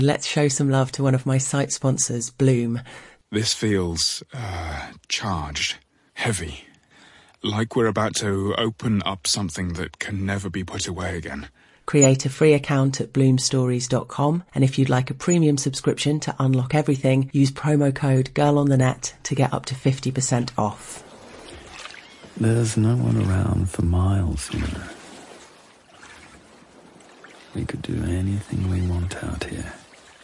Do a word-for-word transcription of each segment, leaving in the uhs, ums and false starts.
Let's show some love to one of my site sponsors, Bloom. This feels, uh, charged, heavy. Like we're about to open up something that can never be put away again. Create a free account at bloom stories dot com, and if you'd like a premium subscription to unlock everything, use promo code GIRLONTHENET to get up to fifty percent off. There's no one around for miles, you know. We could do anything we want out here.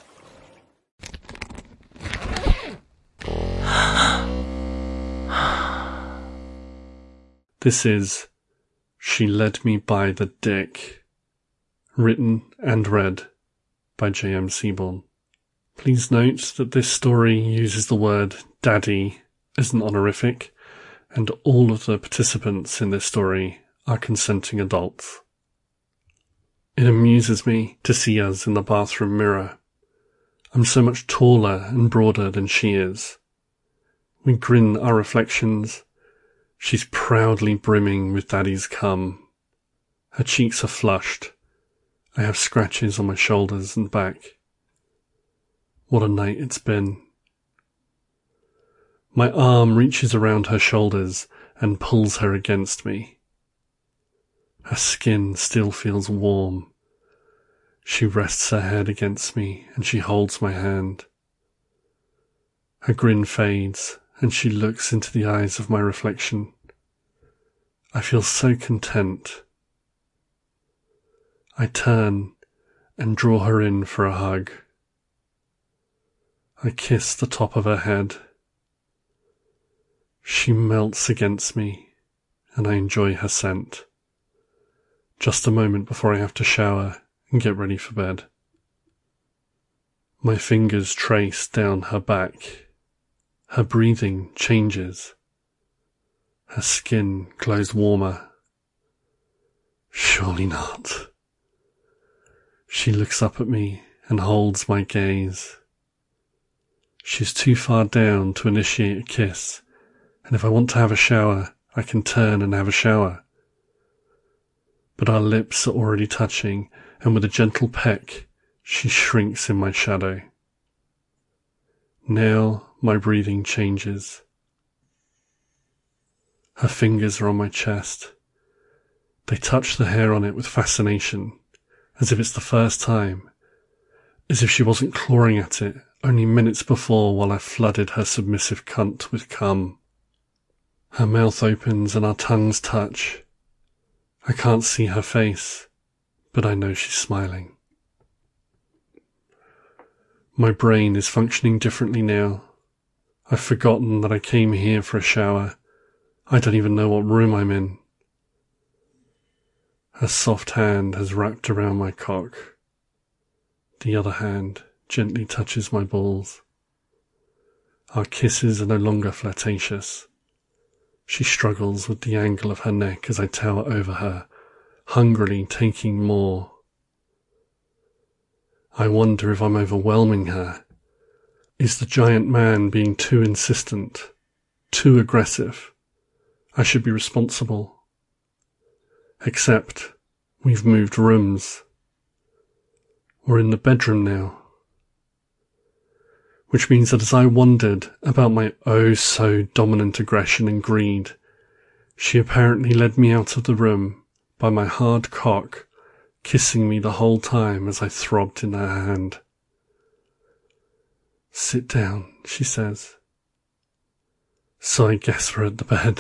This is She Led Me By the Dick, written and read by J M Seaborn. Please note that this story uses the word daddy as an honorific, and all of the participants in this story are consenting adults. It amuses me to see us in the bathroom mirror. I'm so much taller and broader than she is. We grin our reflections. She's proudly brimming with daddy's cum. Her cheeks are flushed. I have scratches on my shoulders and back. What a night it's been. My arm reaches around her shoulders and pulls her against me. Her skin still feels warm. She rests her head against me and she holds my hand. Her grin fades and she looks into the eyes of my reflection. I feel so content. I turn and draw her in for a hug. I kiss the top of her head. She melts against me, and I enjoy her scent. Just a moment before I have to shower and get ready for bed. My fingers trace down her back. Her breathing changes. Her skin glows warmer. Surely not. She looks up at me and holds my gaze. She's too far down to initiate a kiss, and if I want to have a shower, I can turn and have a shower. But our lips are already touching, and with a gentle peck, she shrinks in my shadow. Now my breathing changes. Her fingers are on my chest. They touch the hair on it with fascination, as if it's the first time, as if she wasn't clawing at it only minutes before while I flooded her submissive cunt with cum. Her mouth opens and our tongues touch. I can't see her face, but I know she's smiling. My brain is functioning differently now. I've forgotten that I came here for a shower. I don't even know what room I'm in. Her soft hand has wrapped around my cock. The other hand gently touches my balls. Our kisses are no longer flirtatious. She struggles with the angle of her neck as I tower over her, hungrily taking more. I wonder if I'm overwhelming her. Is the giant man being too insistent, too aggressive? I should be responsible. Except we've moved rooms. We're in the bedroom now. Which means that as I wondered about my oh-so-dominant aggression and greed, she apparently led me out of the room by my hard cock, kissing me the whole time as I throbbed in her hand. "Sit down," she says. So I guess we're at the bed.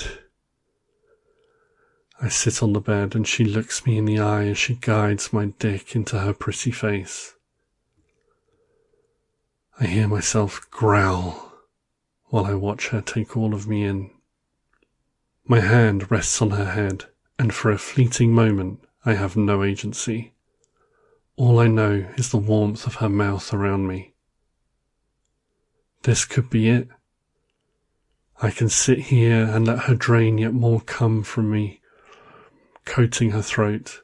I sit on the bed and she looks me in the eye as she guides my dick into her pretty face. I hear myself growl while I watch her take all of me in. My hand rests on her head, and for a fleeting moment I have no agency. All I know is the warmth of her mouth around me. This could be it. I can sit here and let her drain yet more cum from me, coating her throat.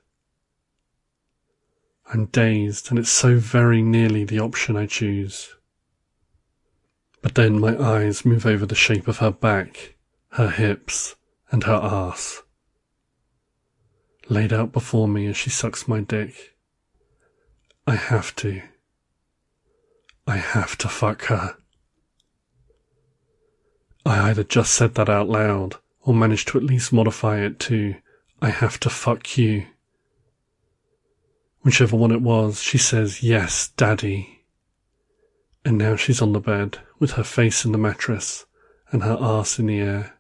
I'm dazed, and it's so very nearly the option I choose. But then my eyes move over the shape of her back, her hips, and her arse, laid out before me as she sucks my dick. I have to. I have to fuck her. I either just said that out loud, or managed to at least modify it to, I have to fuck you. Whichever one it was, she says, yes, Daddy. And now she's on the bed, with her face in the mattress, and her arse in the air.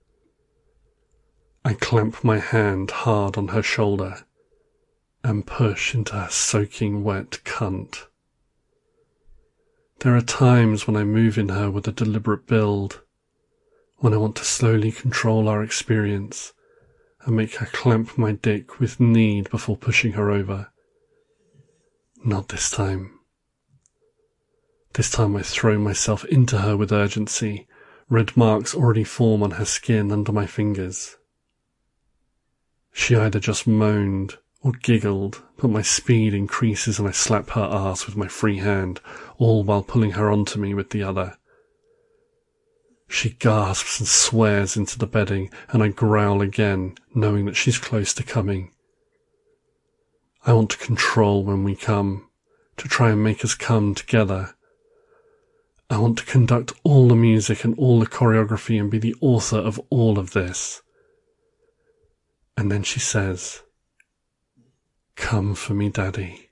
I clamp my hand hard on her shoulder, and push into her soaking wet cunt. There are times when I move in her with a deliberate build, when I want to slowly control our experience and make her clamp my dick with need before pushing her over. Not this time. This time I throw myself into her with urgency. Red marks already form on her skin under my fingers. She either just moaned or giggled, but my speed increases and I slap her arse with my free hand, all while pulling her onto me with the other. She gasps and swears into the bedding, and I growl again, knowing that she's close to coming. I want to control when we come, to try and make us come together. I want to conduct all the music and all the choreography and be the author of all of this. And then she says, come for me, Daddy.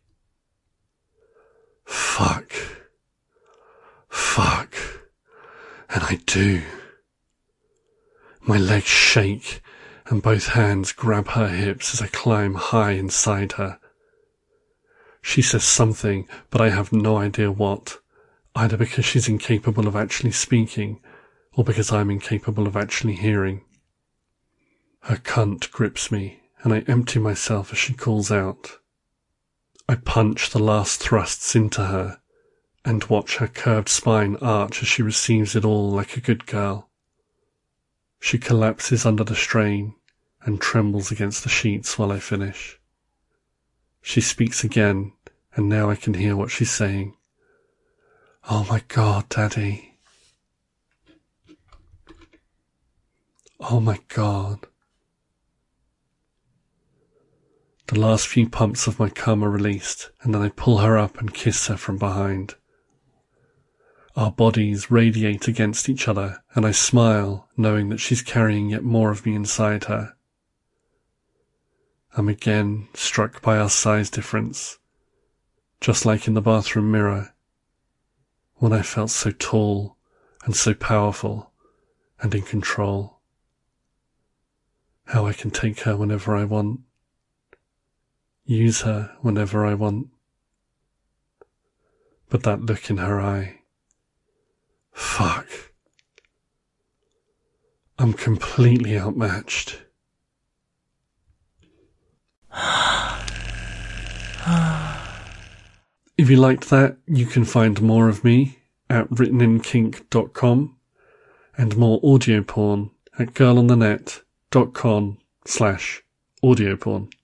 Fuck. Fuck. And I do. My legs shake, and both hands grab her hips as I climb high inside her. She says something, but I have no idea what, either because she's incapable of actually speaking, or because I'm incapable of actually hearing. Her cunt grips me, and I empty myself as she calls out. I punch the last thrusts into her, and watch her curved spine arch as she receives it all like a good girl. She collapses under the strain and trembles against the sheets while I finish. She speaks again, and now I can hear what she's saying. Oh my God, Daddy. Oh my God. The last few pumps of my cum are released, and then I pull her up and kiss her from behind. Our bodies radiate against each other, and I smile, knowing that she's carrying yet more of me inside her. I'm again struck by our size difference, just like in the bathroom mirror, when I felt so tall and so powerful and in control. How I can take her whenever I want, use her whenever I want. But that look in her eye, fuck. I'm completely outmatched. If you liked that, you can find more of me at written in kink dot com and more audio porn at girl on the net dot com slash audio porn.